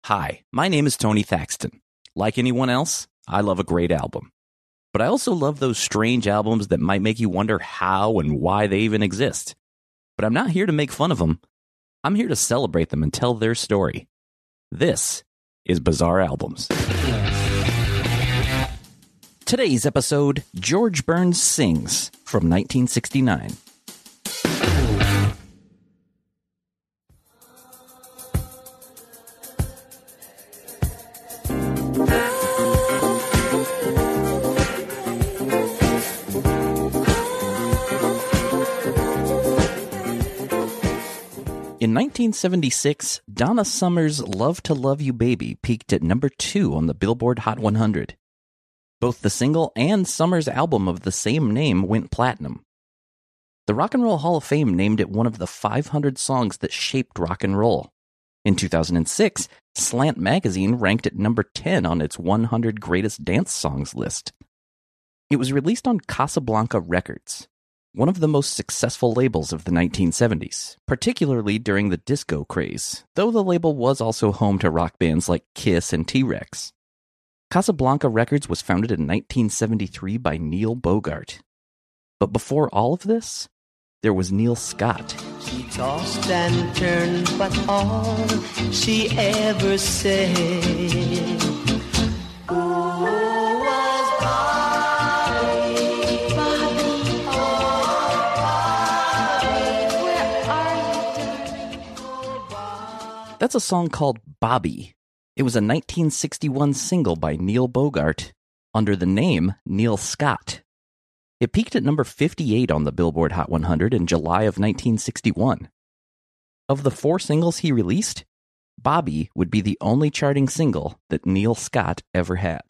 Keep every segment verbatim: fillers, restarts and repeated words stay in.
Hi, my name is Tony Thaxton. Like anyone else, I love a great album. But I also love those strange albums that might make you wonder how and why they even exist. But I'm not here to make fun of them. I'm here to celebrate them and tell their story. This is Bizarre Albums. Today's episode, George Burns Sings from nineteen sixty-nine. In nineteen seventy-six, Donna Summer's Love to Love You Baby peaked at number two on the Billboard Hot one hundred. Both the single and Summer's album of the same name went platinum. The Rock and Roll Hall of Fame named it one of the five hundred songs that shaped rock and roll. In two thousand six, Slant Magazine ranked it number ten on its one hundred Greatest Dance Songs list. It was released on Casablanca Records, one of the most successful labels of the nineteen seventies, particularly during the disco craze, though the label was also home to rock bands like Kiss and T-Rex. Casablanca Records was founded in nineteen seventy-three by Neil Bogart. But before all of this, there was Neil Scott. She tossed and turned, but all she ever said That's a song called Bobby. It was a nineteen sixty-one single by Neil Bogart under the name Neil Scott. It peaked at number fifty-eight on the Billboard Hot one hundred in July of nineteen sixty-one. Of the four singles he released, Bobby would be the only charting single that Neil Scott ever had.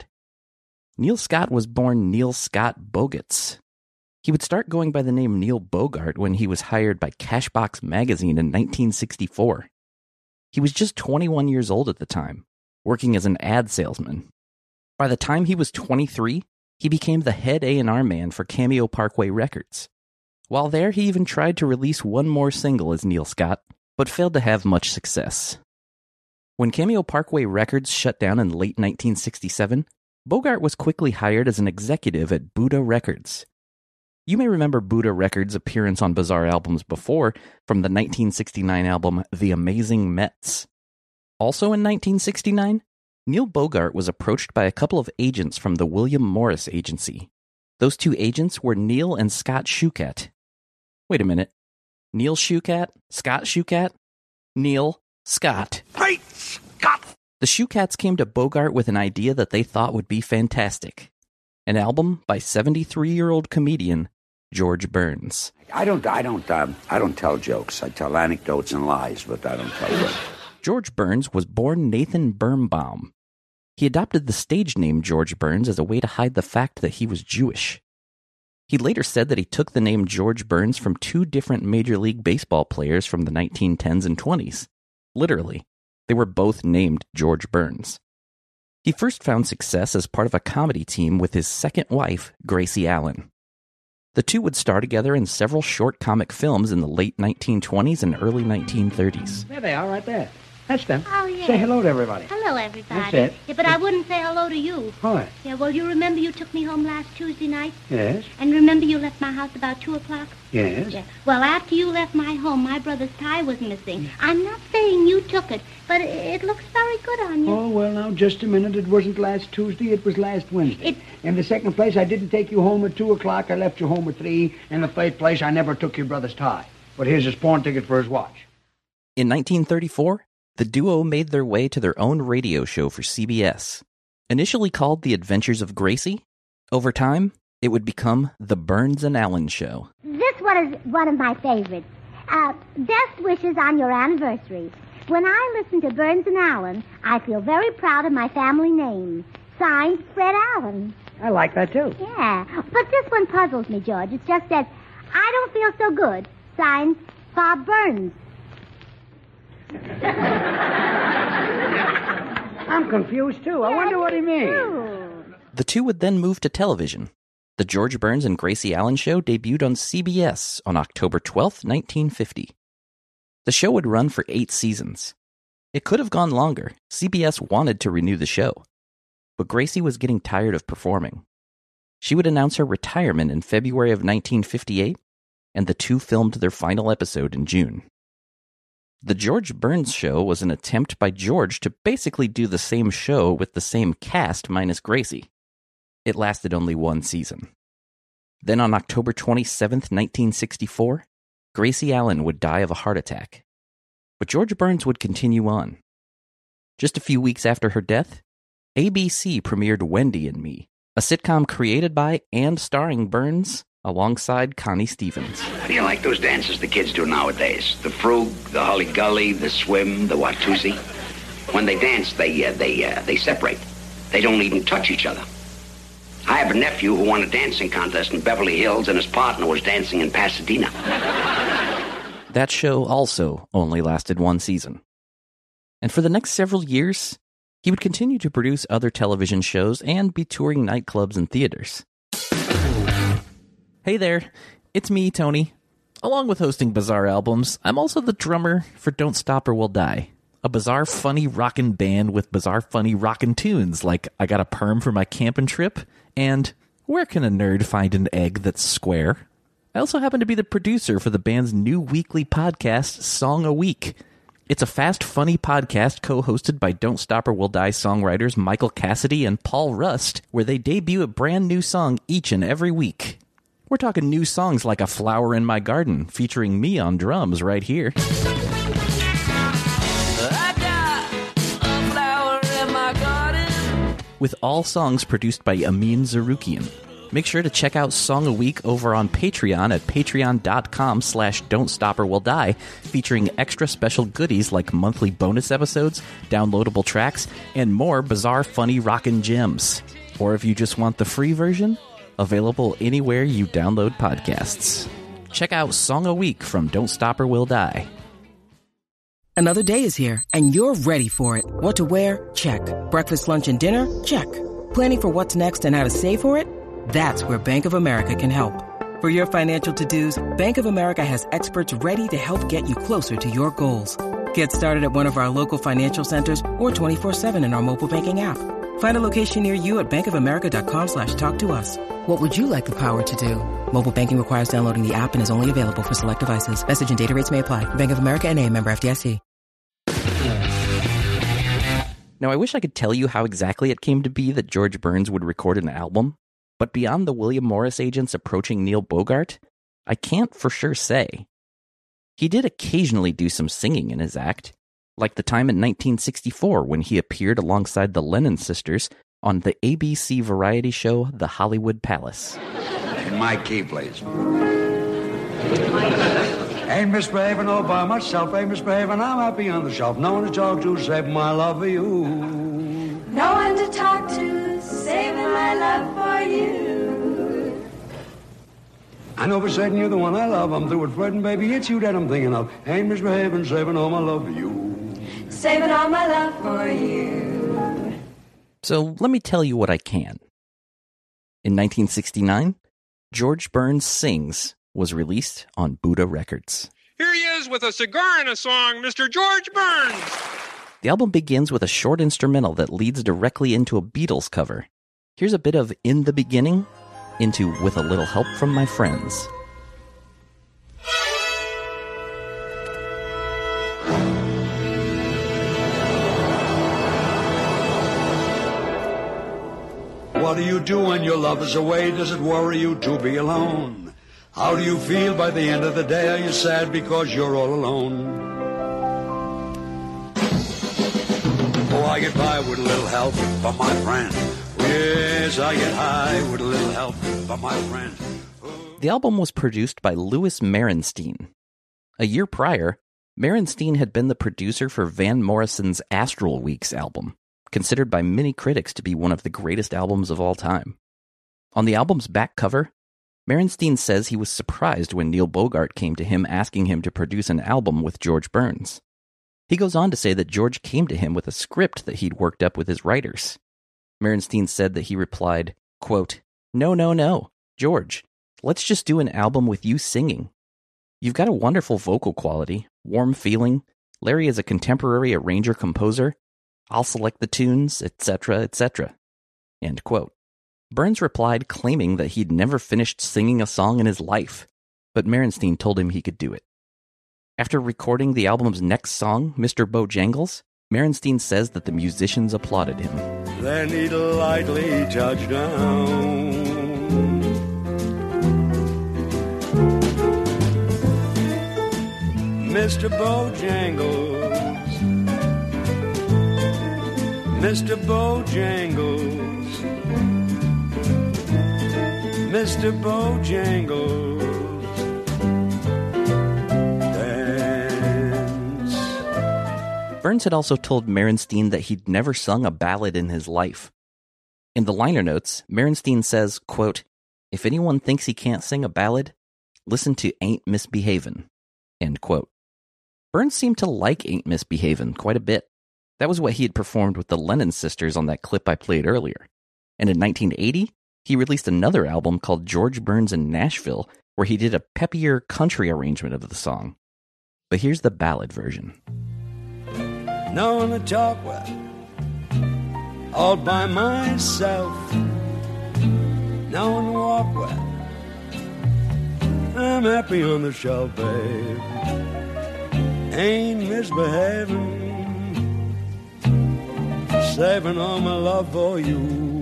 Neil Scott was born Neil Scott Bogutz. He would start going by the name Neil Bogart when he was hired by Cashbox Magazine in nineteen sixty-four. He was just twenty-one years old at the time, working as an ad salesman. By the time he was twenty-three, he became the head A and R man for Cameo Parkway Records. While there, he even tried to release one more single as Neil Scott, but failed to have much success. When Cameo Parkway Records shut down in late nineteen sixty-seven, Bogart was quickly hired as an executive at Buddah Records. You may remember Buddah Records' appearance on Bizarre Albums before from the nineteen sixty-nine album The Amazing Mets. Also in nineteen sixty-nine, Neil Bogart was approached by a couple of agents from the William Morris Agency. Those two agents were Neil and Scott Shoukat. Wait a minute. Neil Shoukat? Scott Shoukat? Neil Scott. Great Scott! The Shoukats came to Bogart with an idea that they thought would be fantastic. An album by seventy-three-year-old comedian George Burns. I don't, I don't, um, I don't tell jokes. I tell anecdotes and lies, but I don't tell jokes. George Burns was born Nathan Birnbaum. He adopted the stage name George Burns as a way to hide the fact that he was Jewish. He later said that he took the name George Burns from two different Major League Baseball players from the nineteen tens and twenties. Literally, they were both named George Burns. He first found success as part of a comedy team with his second wife, Gracie Allen. The two would star together in several short comic films in the late nineteen twenties and early nineteen thirties. There they are, right there. That's them. Oh, yeah. Say hello to everybody. Hello, everybody. That's it. Yeah, but I wouldn't say hello to you. Why? Yeah, well, you remember you took me home last Tuesday night? Yes. And remember you left my house about two o'clock? Yes. Yeah. Well, after you left my home, my brother's tie was missing. I'm not saying you took it, but it, it looks very good on you. Oh, well, now, just a minute. It wasn't last Tuesday. It was last Wednesday. It... In the second place, I didn't take you home at two o'clock. I left you home at three. In the third place, I never took your brother's tie. But here's his pawn ticket for his watch. In nineteen thirty-four, the duo made their way to their own radio show for C B S. Initially called The Adventures of Gracie, over time, it would become The Burns and Allen Show. This one is one of my favorites. Uh, best wishes on your anniversary. When I listen to Burns and Allen, I feel very proud of my family name. Signed, Fred Allen. I like that, too. Yeah, but this one puzzles me, George. It just says, I don't feel so good. Signed, Bob Burns. I'm confused, too. I Yeah, wonder what he me means. too. The two would then move to television. The George Burns and Gracie Allen Show debuted on C B S on October twelfth, nineteen fifty. The show would run for eight seasons. It could have gone longer. C B S wanted to renew the show. But Gracie was getting tired of performing. She would announce her retirement in February of nineteen fifty-eight, and the two filmed their final episode in June. The George Burns Show was an attempt by George to basically do the same show with the same cast minus Gracie. It lasted only one season. Then on October twenty-seventh, nineteen sixty-four, Gracie Allen would die of a heart attack. But George Burns would continue on. Just a few weeks after her death, A B C premiered Wendy and Me, a sitcom created by and starring Burns alongside Connie Stevens. How do you like those dances the kids do nowadays? The frug, the hully gully, the swim, the watusi. When they dance, they uh, they uh, they separate. They don't even touch each other. I have a nephew who won a dancing contest in Beverly Hills, and his partner was dancing in Pasadena. That show also only lasted one season. And for the next several years, he would continue to produce other television shows and be touring nightclubs and theaters. Hey there, it's me, Tony. Along with hosting Bizarre Albums, I'm also the drummer for Don't Stop or We'll Die, a bizarre, funny, rockin' band with bizarre, funny, rockin' tunes like I Got a Perm for My Campin' Trip and Where Can a Nerd Find an Egg That's Square? I also happen to be the producer for the band's new weekly podcast, Song a Week. It's a fast, funny podcast co-hosted by Don't Stop or We'll Die songwriters Michael Cassidy and Paul Rust, where they debut a brand new song each and every week. We're talking new songs like A Flower in My Garden, featuring me on drums right here. I got a flower in my garden. With all songs produced by Amin Zarukian. Make sure to check out Song a Week over on Patreon at patreon.com slash Don't Stop or We'll Die, featuring extra special goodies like monthly bonus episodes, downloadable tracks, and more bizarre, funny, rockin' gems. Or if you just want the free version, available anywhere you download podcasts. Check out Song a Week from Don't Stop or We'll Die. Another day is here, and you're ready for it. What to wear? Check. Breakfast, lunch, and dinner? Check. Planning for what's next and how to save for it? That's where Bank of America can help. For your financial to-dos, Bank of America has experts ready to help get you closer to your goals. Get started at one of our local financial centers or twenty-four seven in our mobile banking app. Find a location near you at bankofamerica.com slash talk to us. What would you like the power to do? Mobile banking requires downloading the app and is only available for select devices. Message and data rates may apply. Bank of America N A, member F D I C. Now, I wish I could tell you how exactly it came to be that George Burns would record an album, but beyond the William Morris agents approaching Neil Bogart, I can't for sure say. He did occasionally do some singing in his act, like the time in nineteen sixty-four when he appeared alongside the Lennon sisters on the A B C variety show The Hollywood Palace. In my key, please. Ain't misbehaving all by myself, ain't misbehaving, I'm happy on the shelf. No one to talk to, save my love for you. No one to talk to, saving my love for you. I know for certain you're the one I love. I'm through with flirting, baby. It's you that I'm thinking of. Ain't misbehaving, saving all my love for you. Saving all my love for you. So let me tell you what I can. In nineteen sixty-nine, George Burns Sings was released on Buddha Records. Here he is with a cigar and a song, Mister George Burns. The album begins with a short instrumental that leads directly into a Beatles cover. Here's a bit of In the Beginning into With a Little Help from My Friends. What do you do when your love is away? Does it worry you to be alone? How do you feel by the end of the day? Are you sad because you're all alone? Oh, I get by with a little help from my friend. Yes, I get high with a little help from my friend. The album was produced by Louis Merenstein. A year prior, Merenstein had been the producer for Van Morrison's Astral Weeks album, considered by many critics to be one of the greatest albums of all time. On the album's back cover, Merenstein says he was surprised when Neil Bogart came to him asking him to produce an album with George Burns. He goes on to say that George came to him with a script that he'd worked up with his writers. Merenstein said that he replied, quote, "No, no, no, George, let's just do an album with you singing. You've got a wonderful vocal quality, warm feeling, Larry is a contemporary arranger-composer. I'll select the tunes, et cetera, et cetera. End quote. Burns replied claiming that he'd never finished singing a song in his life, but Merenstein told him he could do it. After recording the album's next song, Mister Bojangles, Merenstein says that the musicians applauded him. Then he lightly touched down. Mister Bojangles, Mister Bojangles, Mister Bojangles, dance. Burns had also told Merenstein that he'd never sung a ballad in his life. In the liner notes, Merenstein says, quote, "If anyone thinks he can't sing a ballad, listen to Ain't Misbehavin'," end quote. Burns seemed to like Ain't Misbehavin' quite a bit. That was what he had performed with the Lennon Sisters on that clip I played earlier. And in nineteen eighty, he released another album called George Burns in Nashville, where he did a peppier country arrangement of the song. But here's the ballad version. No one to talk with, all by myself. No one to walk with, I'm happy on the shelf, babe. Ain't misbehaving, saving all my love for you.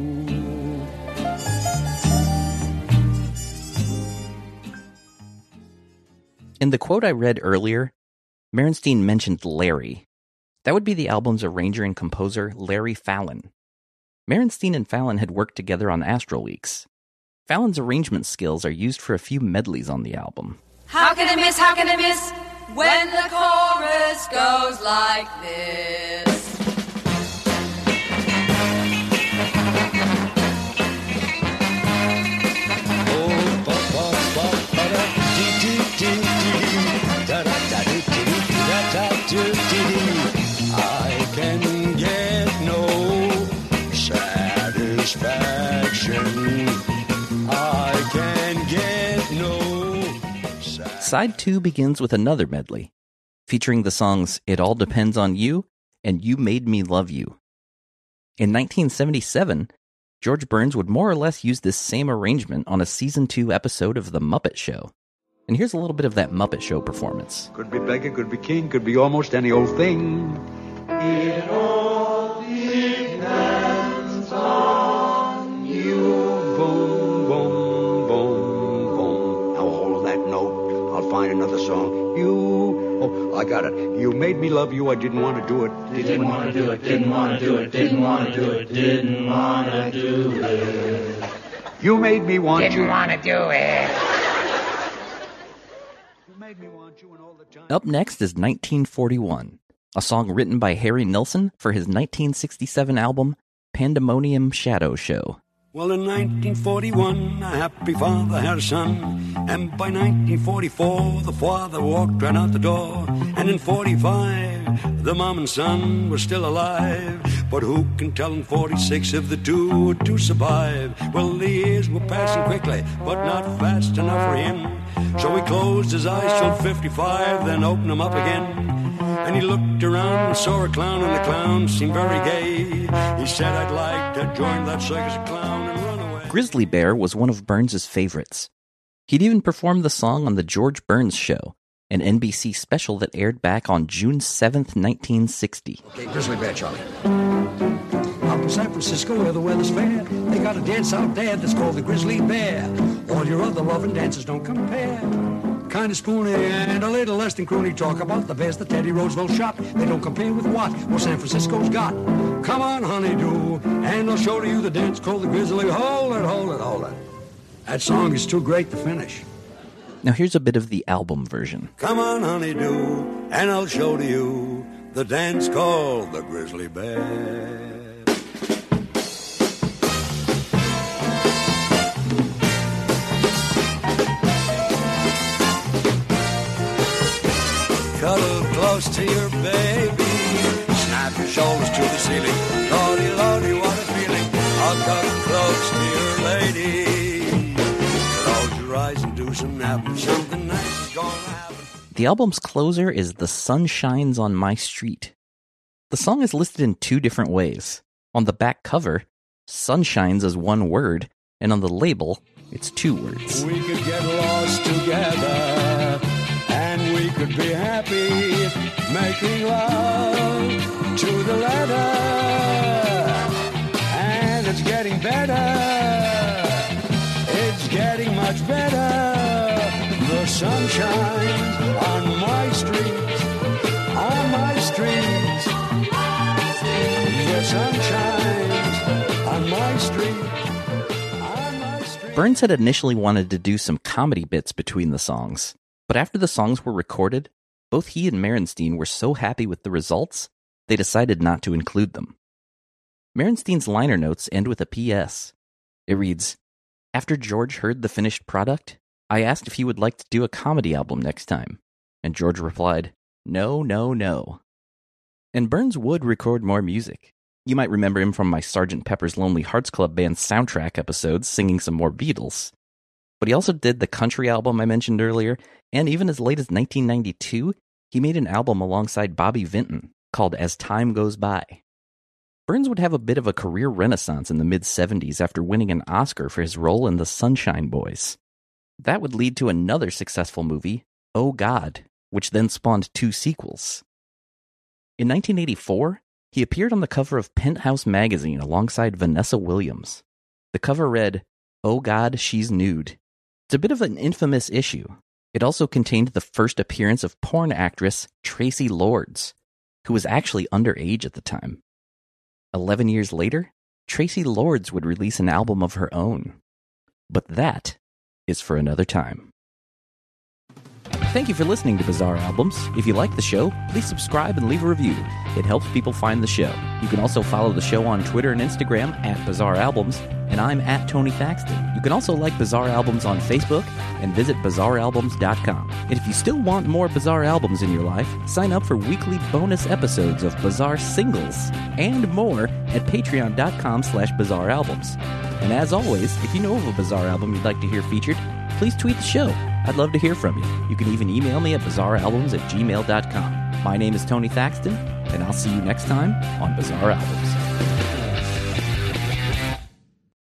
In the quote I read earlier, Merenstein mentioned Larry. That would be the album's arranger and composer, Larry Fallon. Merenstein and Fallon had worked together on Astro Weeks. Fallon's arrangement skills are used for a few medleys on the album. How can I miss, how can I miss, when the chorus goes like this? I can get no satisfaction. I can get no satisfaction. Side two begins with another medley, featuring the songs It All Depends on You and You Made Me Love You. In nineteen seventy-seven, George Burns would more or less use this same arrangement on a season two episode of The Muppet Show. And here's a little bit of that Muppet Show performance. Could be beggar, could be king, could be almost any old thing. It all depends on you. Boom, boom, boom, boom. Now hold that note. I'll find another song. You, oh, I got it. You made me love you. I didn't want to do it. Didn't, didn't want to do it. Didn't want to do it. Didn't want to do it. Didn't want to do it. You made me want didn't you. Didn't want to do it. Up next is nineteen forty-one, a song written by Harry Nilsson for his nineteen sixty-seven album, Pandemonium Shadow Show. Well, in nineteen forty-one, a happy father had a son, and by nineteen forty-four, the father walked right out the door, and in forty-five, the mom and son were still alive, but who can tell in forty-six if the two were to survive? Well, the years were passing quickly, but not fast enough for him, so he closed his eyes till fifty-five, then opened them up again. And he looked around and saw a clown, and the clown seemed very gay. He said, I'd like to join that circus clown and run away. Grizzly Bear was one of Burns' favorites. He'd even performed the song on The George Burns Show, an N B C special that aired back on June seventh, nineteen sixty. Okay, Grizzly Bear, Charlie. Out in San Francisco where the weather's fair, they got a dance out there that's called the Grizzly Bear. All your other loving dances don't compare. Kind of spoony and a little less than croony. Talk about the bears that Teddy Roosevelt shot. They don't compare with what? What San Francisco's got. Come on, honey-do, and I'll show you the dance called the Grizzly. Hold it, hold it, hold it. That song is too great to finish. Now here's a bit of the album version. Come on, honey-do, and I'll show to you the dance called the Grizzly Bear. Cuddle close to your baby, snap your shoulders to the ceiling. Lordy, lordy, what a feeling. I'll cuddle close to your lady. Close your eyes and do some napping. Something nice is gonna happen. The album's closer is The Sun Shines on My Street. The song is listed in two different ways. On the back cover, sunshines is one word, and on the label, it's two words. We could get lost together, and we could be happy, making love to the letter. And it's getting better, it's getting much better. The sun shines on my street, on my street. The sun shines on my street. Burns had initially wanted to do some comedy bits between the songs, but after the songs were recorded, both he and Merenstein were so happy with the results, they decided not to include them. Merenstein's liner notes end with a P S. It reads, "After George heard the finished product, I asked if he would like to do a comedy album next time, and George replied, no, no, no." And Burns would record more music. You might remember him from my Sergeant Pepper's Lonely Hearts Club Band soundtrack episodes singing some more Beatles. But he also did the country album I mentioned earlier, and even as late as nineteen ninety-two, he made an album alongside Bobby Vinton called As Time Goes By. Burns would have a bit of a career renaissance in the mid-seventies after winning an Oscar for his role in The Sunshine Boys. That would lead to another successful movie, Oh God, which then spawned two sequels. In nineteen eighty-four, he appeared on the cover of Penthouse magazine alongside Vanessa Williams. The cover read, "Oh God, She's Nude." It's a bit of an infamous issue. It also contained the first appearance of porn actress Tracy Lords, who was actually underage at the time. Eleven years later, Tracy Lords would release an album of her own. But that is for another time. Thank you for listening to Bizarre Albums. If you like the show, please subscribe and leave a review. It helps people find the show. You can also follow the show on Twitter and Instagram at Bizarre Albums, and I'm at Tony Thaxton. You can also like Bizarre Albums on Facebook and visit bizarre albums dot com. And if you still want more Bizarre Albums in your life, sign up for weekly bonus episodes of Bizarre Singles and more at patreon dot com slash bizarre albums. And as always, if you know of a Bizarre Album you'd like to hear featured, please tweet the show. I'd love to hear from you. You can even email me at bizarre albums at gmail dot com. My name is Tony Thaxton, and I'll see you next time on Bizarre Albums.